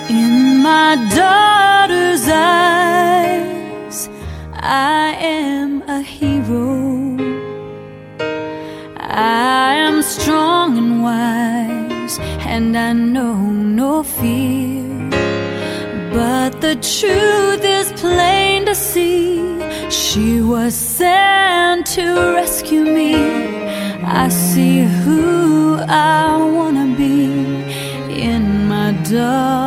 In my daughter's eyes, I am a hero. I am strong and wise, and I know no fear. But the truth is plain to see. She was sent to rescue me. I see who I wanna be in my daughter.